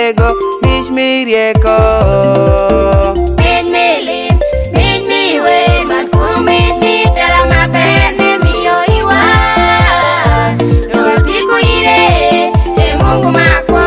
tego, mich mi rieko. Mich mi lim, mich mi wen, mat ku mich mi tela maber ne miyo iwa. Yowatiku ire, e Mungu makwa.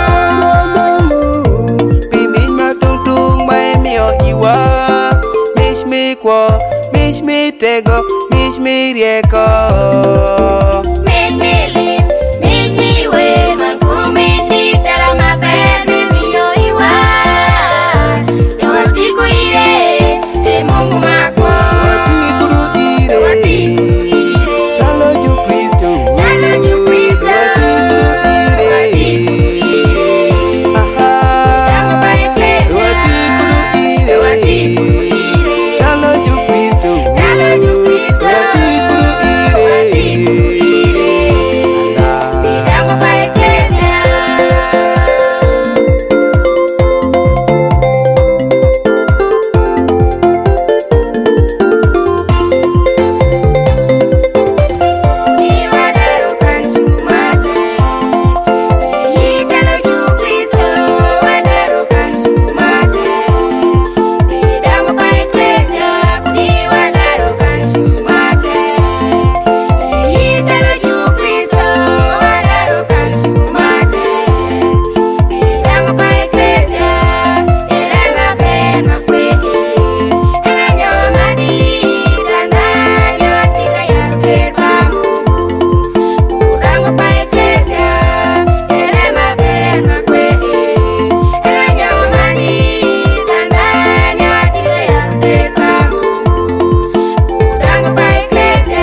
Pi mich ma tung tung mai miyo iwa. Mich mi kwo, mich mi tego, mich mi rieko. Mich mi lim, mich mi wen, mat ku mich mi tela maber ne miyo iwa. Yowatiku ire, e Mungu makwa. Yowatiku ire, chalo ju Kristo. Chalo ju Kristo. Yowatiku ire. Aha. Tango pa iglesia. Yowatiku ire. Chalo ju Kristo. Chalo ju Kristo. Yowatiku ire. Tango pa iglesia. Iwadarukan sumate. Chalo ju Kristo. Wadarukan sumate. Tango pa iglesia. Iwadarukan sumate. Chalo ju Kristo. Wadarukan sumate. Tango pa iglesia. Elema ben makwedi. Enanyo madi. Tandanya tika yaruker pamu. Tango pa iglesia. Elema ben makwedi. Enanyo madi. Tandanya tika yaruker pamu. Tango pa iglesia.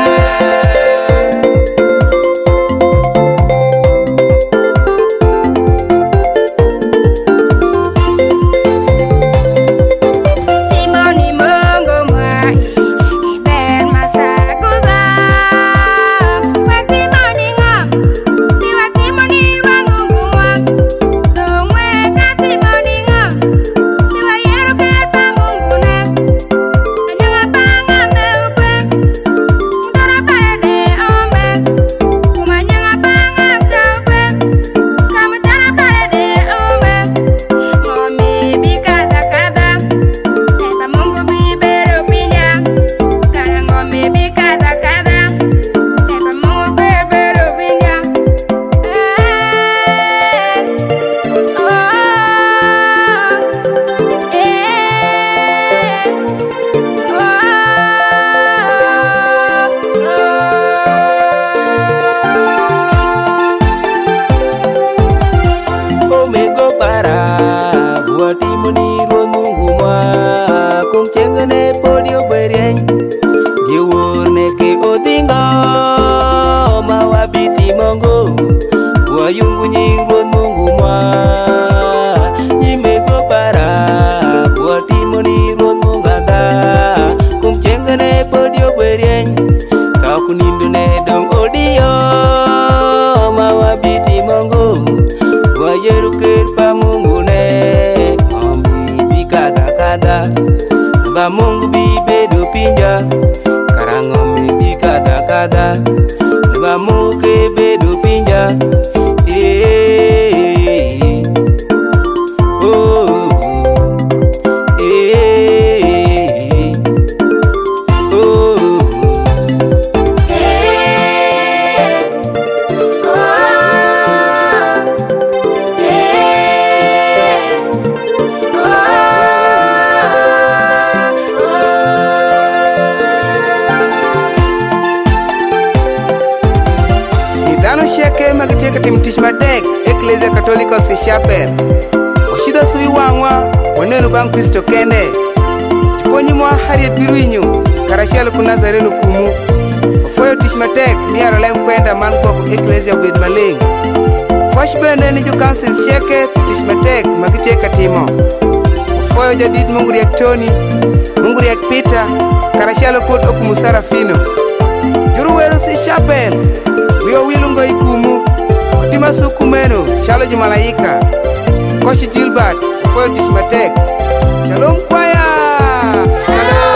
Timoni Mungu mwai, iber masaguza. Waktimoni ngam, tiwatimoni wa Mungu mwam. Dongwe katimoni ngam, tiwayero kerpa Mungu ne. Anyanga panga meupe, mdora parade ome. Kumanyanga panga mtaupe, kamatara parade ome. Ngomi bikata kada. Epa Mungu bibero pinya. Kara ngome bikata kada. Epa Mungu bibero pinya. Omego para buatimo ni ruoth Mungu mwa kum chengene podi oberieny giwurne ke odingo ma wabiti mongo wayungu ni ruoth Mungu mwa imego para buatimo ni ruoth Mungu anda kum chengene podi oberieny saku nindo ne dong odiyo ma wabiti mongo wayeru kerpa Mungu ne ombi bikada kada ba Mungu bibedo pinja karangome bikada kada ba Mungu bedo pinja oh Idhano sheke magitieka tim tich matek Ecclesia Catholica si shaper washida sui wangwa wanenu bang Kristo kende Chiponyi mwa Harriet Birwinyo Karashialo kunazareno kumu Ofoyo tich matek miaro lem kwenda man kwako Ecclesia obed maling Fosh bende ni jo council sheke tich matek magitieka timo Ofoyo jadid Mungu riek Tony Mungu riek Peter Karashialo kod okumu Sarafino Juru wero si chapel Wiyo wilungo ikumu Otima sukumeno Shalo Jumalaika Koshi Gilbert Foyo tich matek Shalom kwaya Shalom